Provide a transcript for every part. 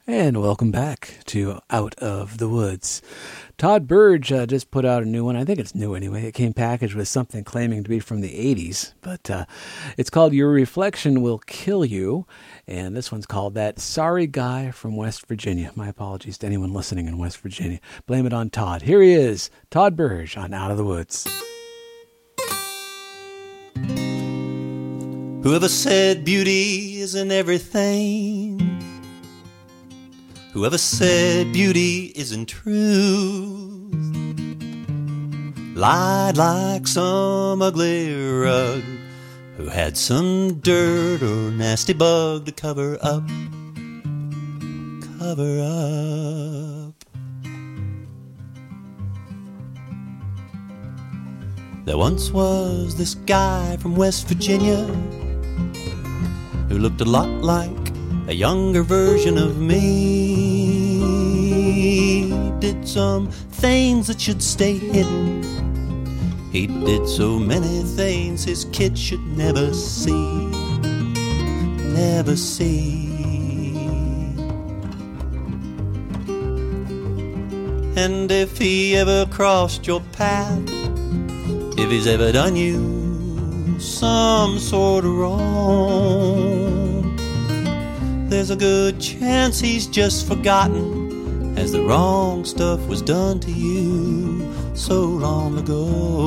And welcome back to Out of the Woods. Todd Burge just put out a new one. I think it's new anyway. It came packaged with something claiming to be from the 80s. But it's called Your Reflection Will Kill You. And this one's called That Sorry Guy from West Virginia. My apologies to anyone listening in West Virginia. Blame it on Todd. Here he is, Todd Burge on Out of the Woods. Whoever said beauty isn't everything? Whoever said beauty isn't truth lied like some ugly rug who had some dirt or nasty bug to cover up. Cover up. There once was this guy from West Virginia who looked a lot like a younger version of me. Did some things that should stay hidden. He did so many things his kids should never see. Never see. And if he ever crossed your path, if he's ever done you some sort of wrong, there's a good chance he's just forgotten, as the wrong stuff was done to you so long ago.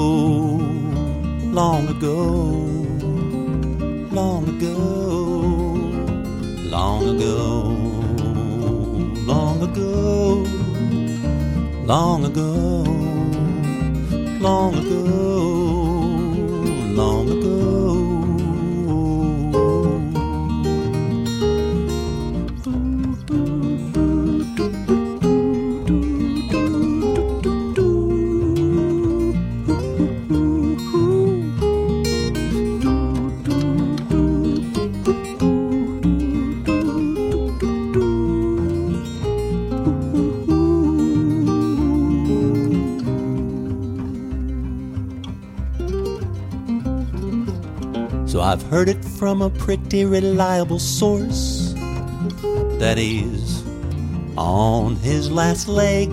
Long ago. Long ago. Long ago. Long ago. Long ago. Long ago. Long ago. So I've heard it from a pretty reliable source that he's on his last leg.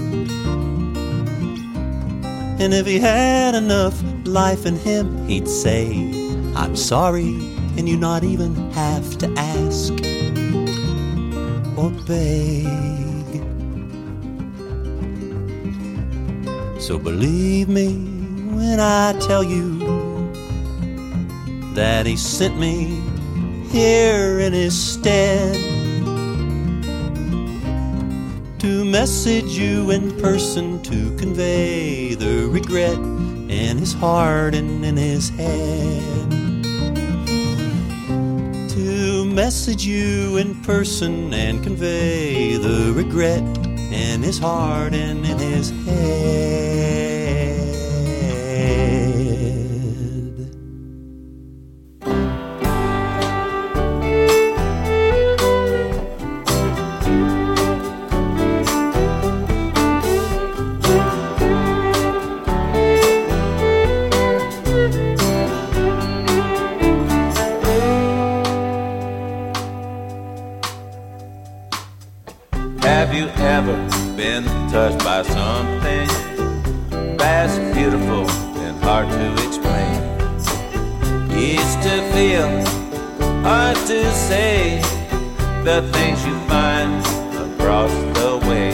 And if he had enough life in him, he'd say, I'm sorry, and you not even have to ask or beg. So believe me when I tell you that he sent me here in his stead to message you in person, to convey the regret in his heart and in his head. To message you in person and convey the regret in his heart and in his head. Have you ever been touched by something vast, beautiful, and hard to explain? Easy to feel, hard to say, the things you find across the way.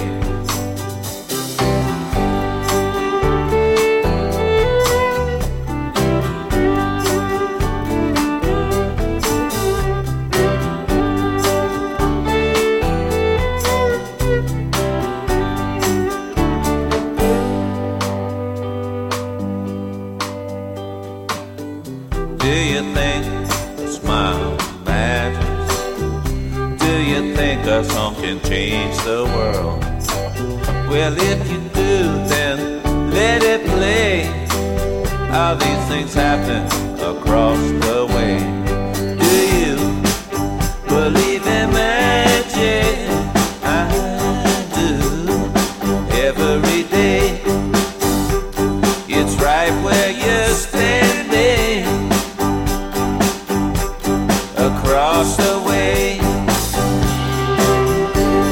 Do you think a smile matters? Do you think a song can change the world? Well, if you do, then let it play. How these things happen across the way. Do you believe in magic? I do. Every day, it's right where you're standing. Across the way.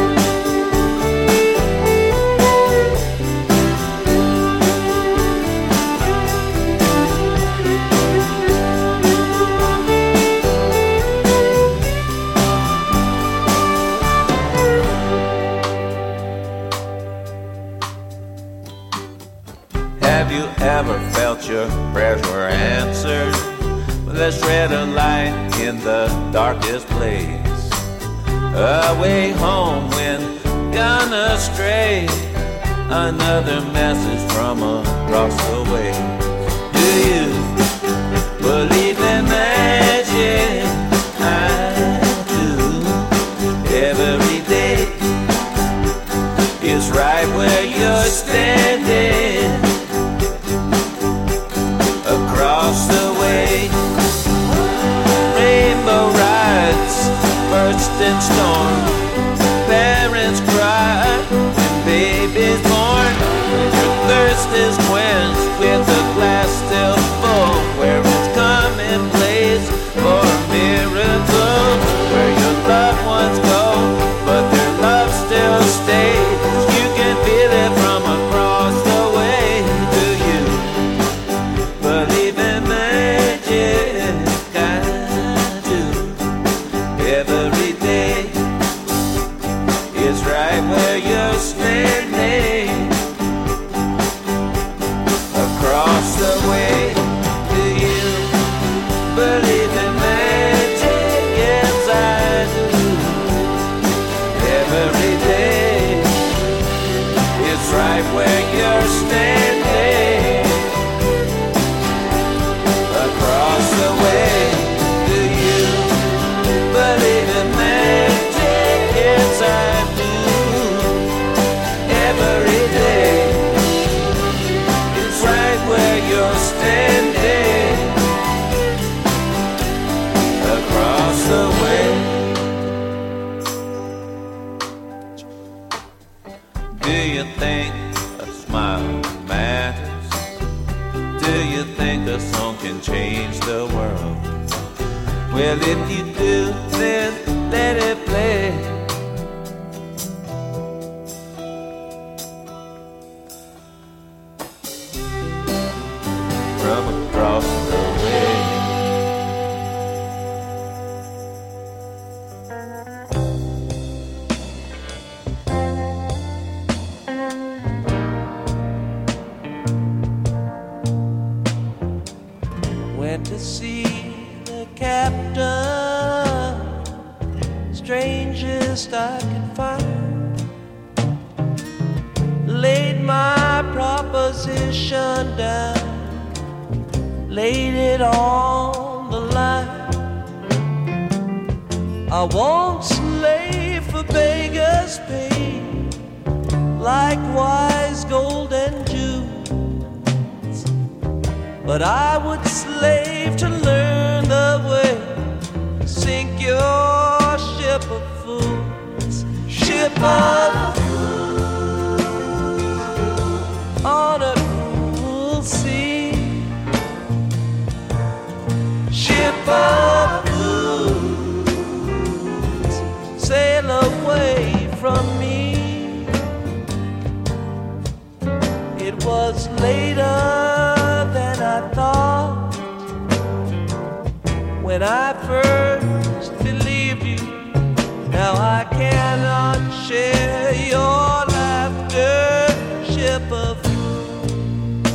never felt your prayers were answered. Let's shred a light in the darkest place. Away home when gone astray. Another message from across the way. Do you believe in magic? I do. Every day is right where you're standing. Across the way, rainbow rides, burst and storm. Parents cry and babies born. Your thirst is quenched with a glass still full, where it's commonplace for a miracle, where your loved ones go, but their love still stays. You can feel it from across the way. Do you believe in magic? I do. Every day is right where you're standing. Across the way, do you believe in magic? Yes, I do. Every day is right where you're standing. Across the way, do you believe in magic? Yes, I do. Every day is right where you're standing. Across the way. Do you think a smile matters? Do you think a song can change the world? Well, if you do, then let it play. From across the way. Went to see the captain, strangest I could find. Laid my proposition down, laid it on the line. I won't slave for beggars' pay, likewise gold and jewels, but I would slave to learn the way to sink your ship of fools. Ship of fools on a cruel sea. Ship of fools, sail away from me. It was later than I thought when I first believed you. Now I cannot share your laughter. Ship of fools.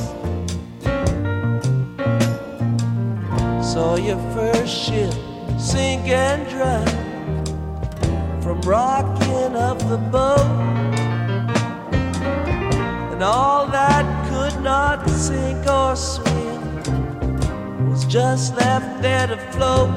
Saw your first ship sink and drown from rocking of the boat, and all that could not sink or swim was just left there to float.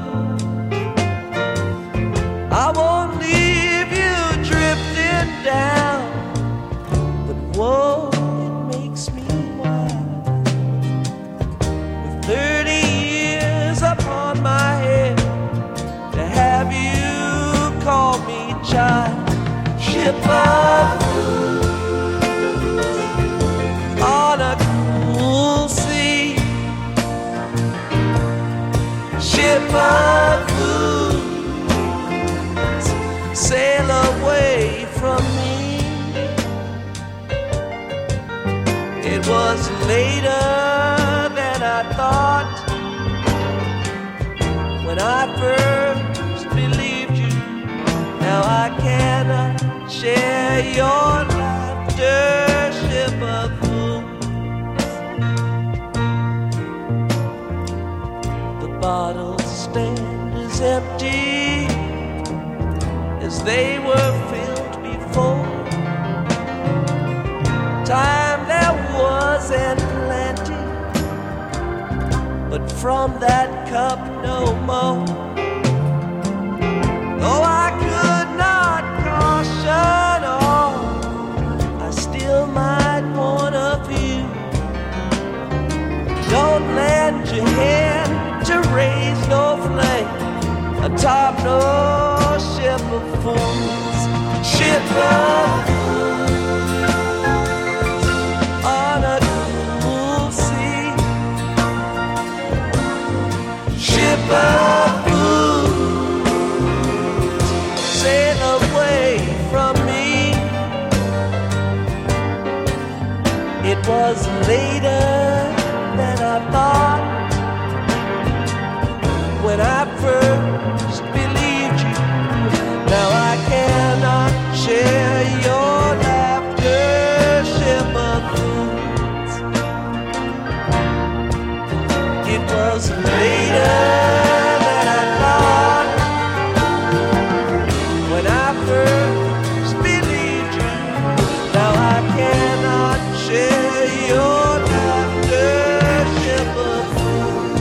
I won't leave you drifting down, but whoa, it makes me wild. With 30 years upon my head, to have you call me child. Ship of fools on a cool sea. Ship of fools, sail away from me. It was later than I thought when I first believed you. Now I cannot share your laughter. Ship of fools. as empty as they were filled before. Time there was and plenty, but from that cup no more. Though I could not caution all, I still might warn of you. Don't lend your hand to raise no flame atop no ship of fools. Ship of fools on a cool sea. Ship of fools, sail away from me. It was later than I thought when I first believed you. Now I cannot share your laughter, ship of fools. It was later than I thought when I first believed you. Now I cannot share your laughter, ship of fools.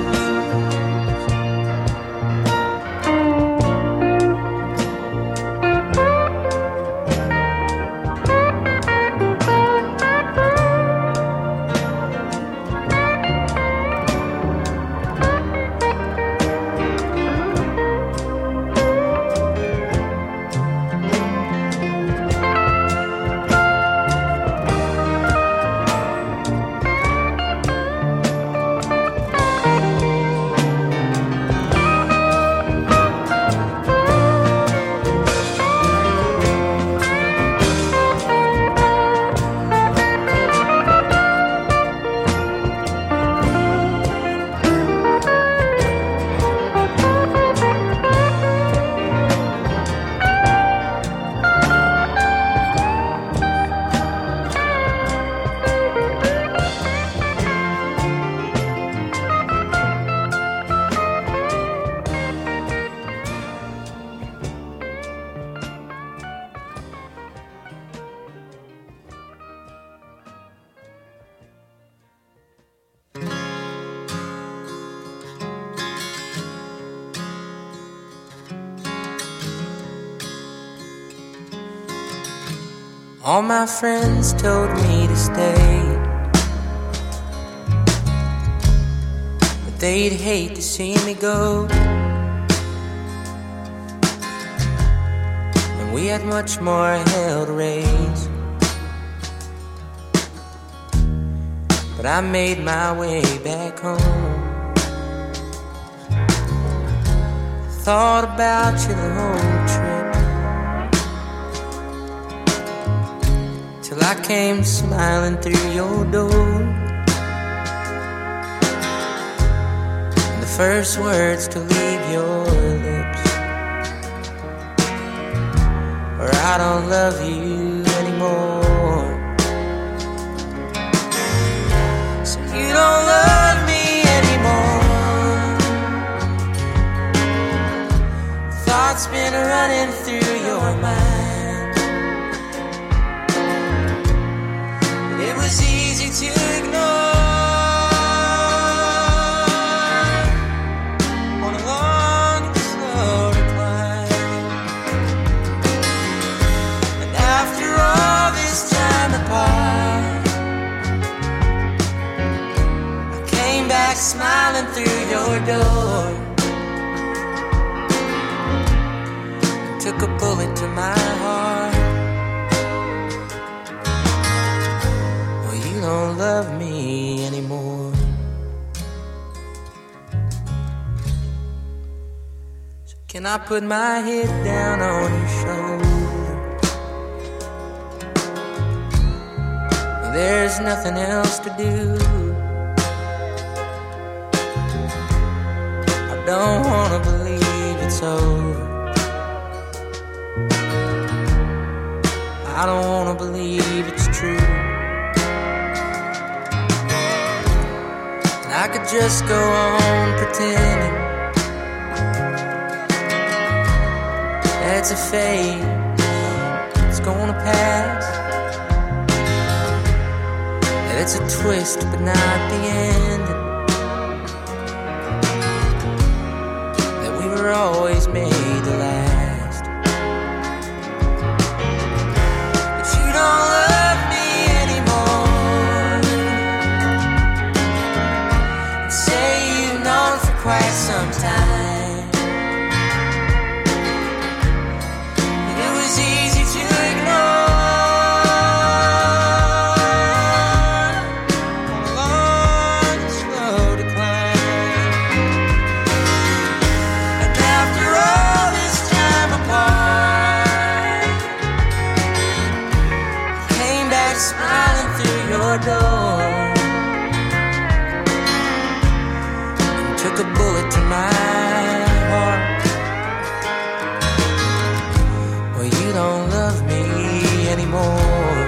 All my friends told me to stay, but they'd hate to see me go. And we had much more hell to raise, but I made my way back home. Thought about you the whole trip, till I came smiling through your door. And the first words to leave your lips were, I don't love you anymore. So you don't love me anymore. Thoughts been running through your mind. It was easy to ignore on a long and slow decline. And after all this time apart, I came back smiling through your door. Took a bullet to my heart. You don't love me anymore. So can I put my head down on your shoulder? There's nothing else to do. I don't wanna believe it's over. I don't wanna believe it's true. I could just go on pretending it's a phase, it's gonna pass. That it's a twist, but not the end. That we were always made to last. But you don't love me anymore. And say you've known for quite some time. Easy to ignore a long, slow decline. And after all this time apart, I came back smiling through your door and took a bullet to my heart. You don't love me anymore.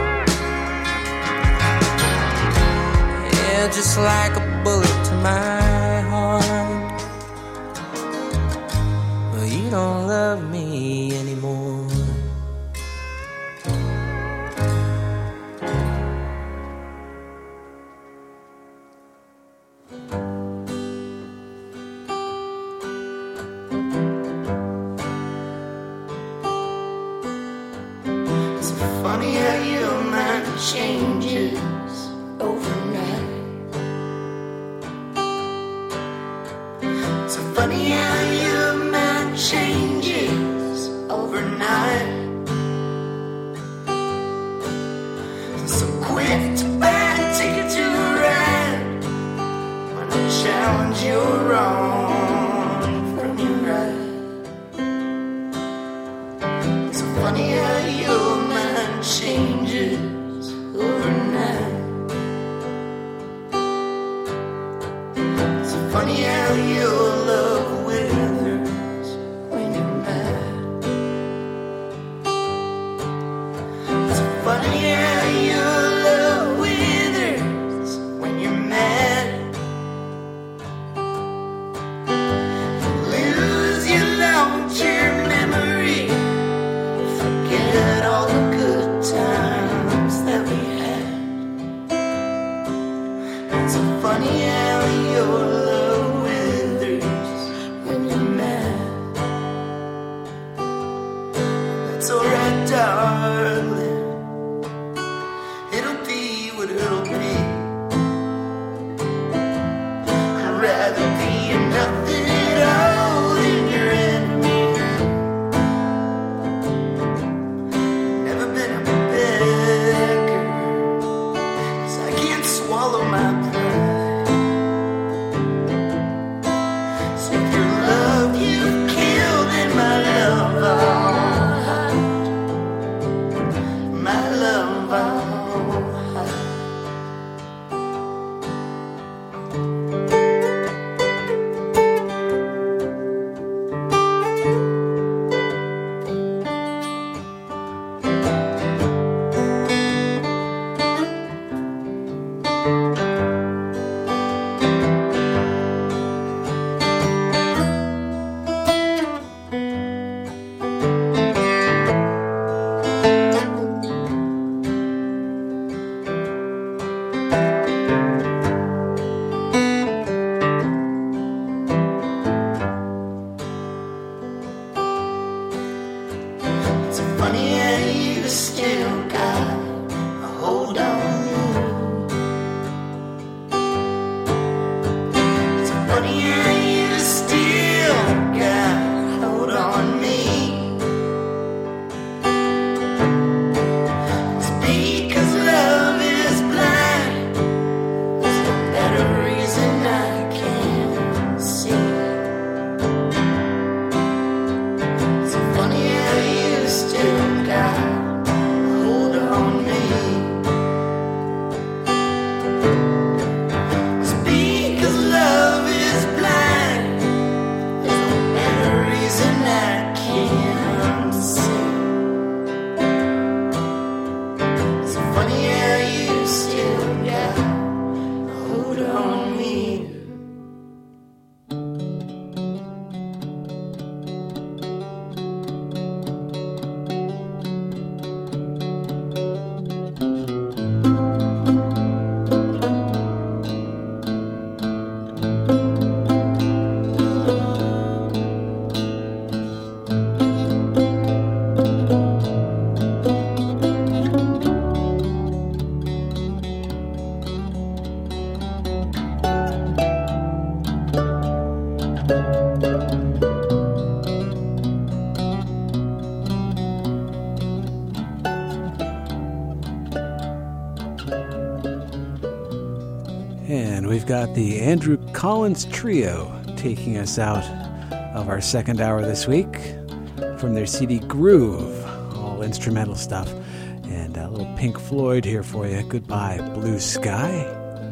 Yeah, just like a bullet to my heart. Well, you don't love me anymore. Funny how your mind changes overnight. So funny how your mind changes overnight. So quick to buy a ticket to ride when I challenge your wrong from your right. So funny how your changes overnight. So funny how your love withers when you're mad. So funny how your love withers when you're mad. Lose your long-term memory. Forget all the good times that we had. It's so funny how your love withers when you're mad. That's alright, darling. It'll be what it'll be. I'd rather be nothing at all than your enemy. Swallow my pride. So your love you've killed and my love I'll hide. My love I'll hide. Funny how you still got hold on me. And we've got the Andrew Collins Trio taking us out of our second hour this week from their CD Groove, all instrumental stuff. And a little Pink Floyd here for you. Goodbye, Blue Sky.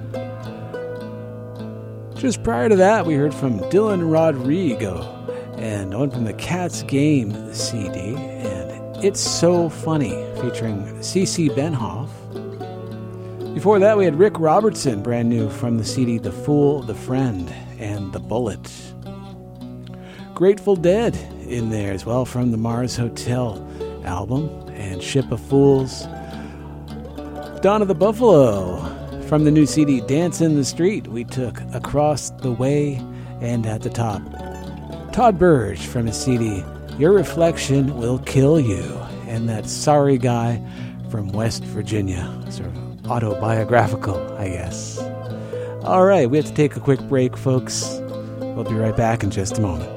Just prior to that, we heard from Dylan Rodrigo and one from the Cat's Game CD, and It's So Funny, featuring CeCe Benhoff. Before that, we had Rick Robertson, brand new from the CD The Fool, The Friend, and The Bullet. Grateful Dead in there as well from the Mars Hotel album, and Ship of Fools. Dawn of the Buffalo from the new CD Dance in the Street. We took Across the Way, and at the top, Todd Burge from his CD Your Reflection Will Kill You, and that Sorry Guy from West Virginia. Sort of autobiographical, I guess. All right, we have to take a quick break, folks. We'll be right back in just a moment.